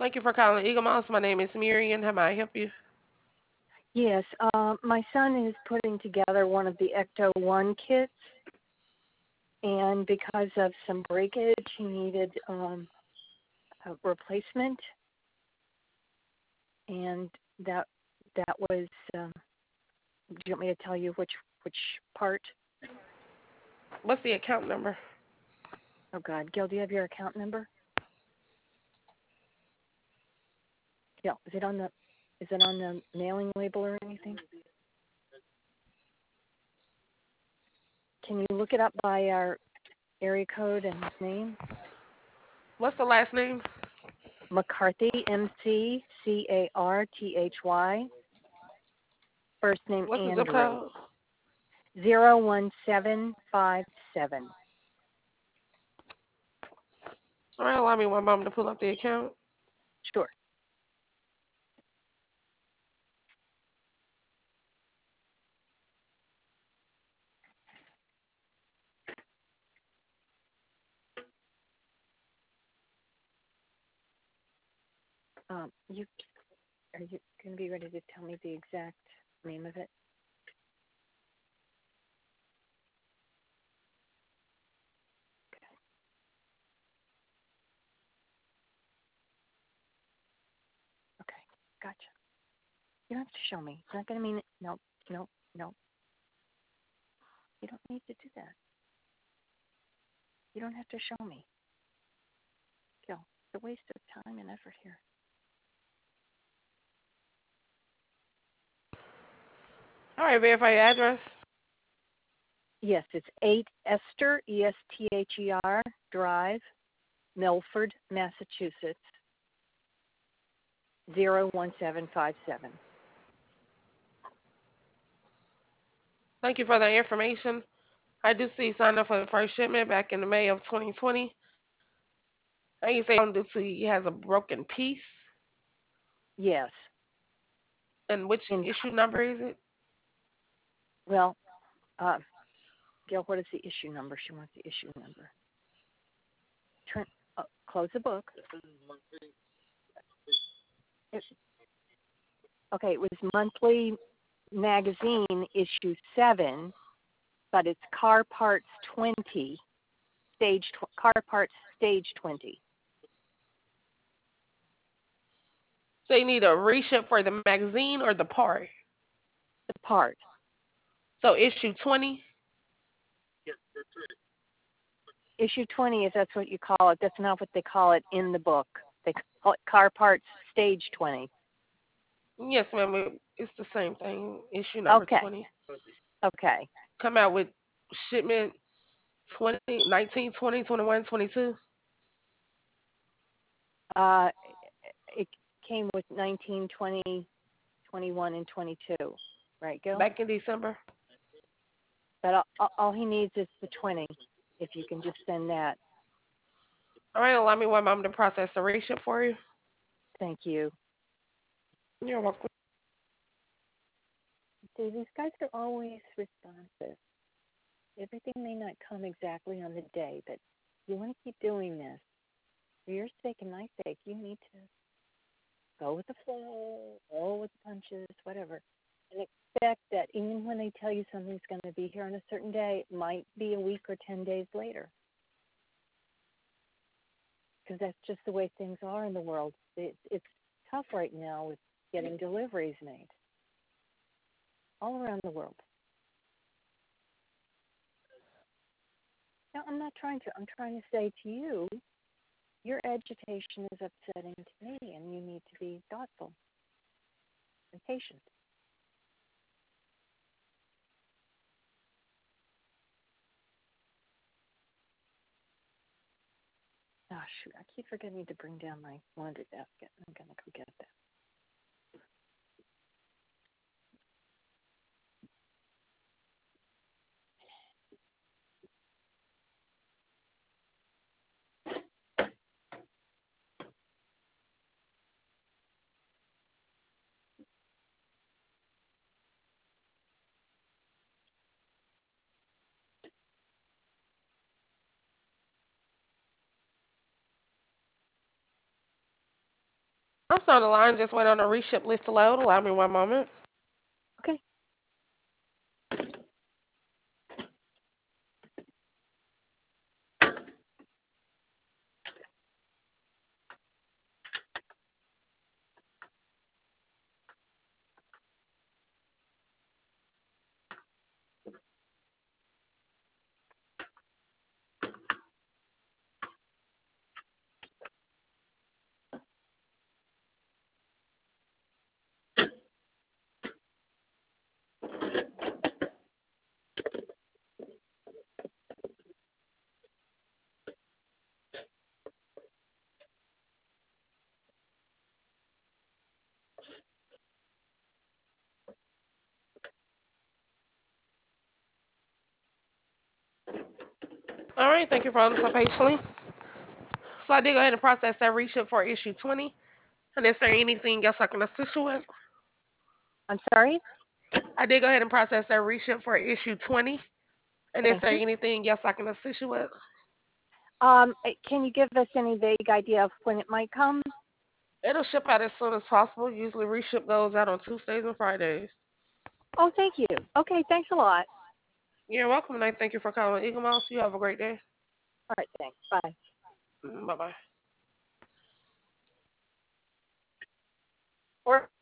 Thank you for calling Eagle Mouse. My name is Miriam. How may I help you? Yes, my son is putting together one of the Ecto 1 kits, and because of some breakage, he needed a replacement, and that was. Do you want me to tell you which part? What's the account number? Oh God, Gil, do you have your account number? Gil, is it on the mailing label or anything? Can you look it up by our area code and his name? What's the last name? McCarthy, McCarthy. First name What's the zip Andrew. code? 01757. All right, allow me one moment to pull up the account. Sure. Are you going to be ready to tell me the exact name of it? Okay, gotcha. You don't have to show me. It's not going to mean it. No, no, no. You don't need to do that. You don't have to show me. Gil, it's a waste of time and effort here. All right, verify your address. Yes, it's 8 Esther, Esther Drive, Milford, Massachusetts, 01757. Thank you for the information. I do see you signed up for the first shipment back in May of 2020. And you say due to he has a broken piece. Yes. And which issue number is it? Well, Gail, what is the issue number? She wants the issue number. Close the book. Okay, it was Monthly Magazine issue 7, but it's Car Parts 20, Car Parts Stage 20. So you need a reship for the magazine or the part? The part. So issue 20? Issue 20, if that's what you call it. That's not what they call it in the book. They call it Car Parts Stage 20. Yes, ma'am. It's the same thing. Issue number 20. Okay. Come out with shipment 20, 19, 20, 21, 22. It came with 19, 20, 21, and 22. Right, Gil? Back in December. But all he needs is the 20, if you can just send that. All right, allow me one moment to process the reship for you. Thank you. You're welcome. See, these guys are always responsive. Everything may not come exactly on the day, but you want to keep doing this. For your sake and my sake, you need to go with the flow, roll with the punches, whatever. And expect that even when they tell you something's going to be here on a certain day, it might be a week or 10 days later. Because that's just the way things are in the world. It's tough right now with getting deliveries made all around the world. Now, I'm trying to say to you, your agitation is upsetting to me, and you need to be thoughtful and patient. Oh, shoot, I keep forgetting to bring down my laundry basket. I'm going to go get that. I'm still on the line. Just wait on the reship list to load. Allow me one moment. Okay. All right. Thank you for holding so patiently. So I did go ahead and process that reship for issue 20. And is there anything else I can assist you with? I'm sorry. I did go ahead and process that reship for issue 20. And is Thank there you. anything else I can assist you with? Can you give us any vague idea of when it might come? It'll ship out as soon as possible. Usually reship goes out on Tuesdays and Fridays. Oh, thank you. Okay, thanks a lot. You're welcome, and I thank you for calling Eagle Mouse. You have a great day. All right, thanks. Bye. Bye bye. Or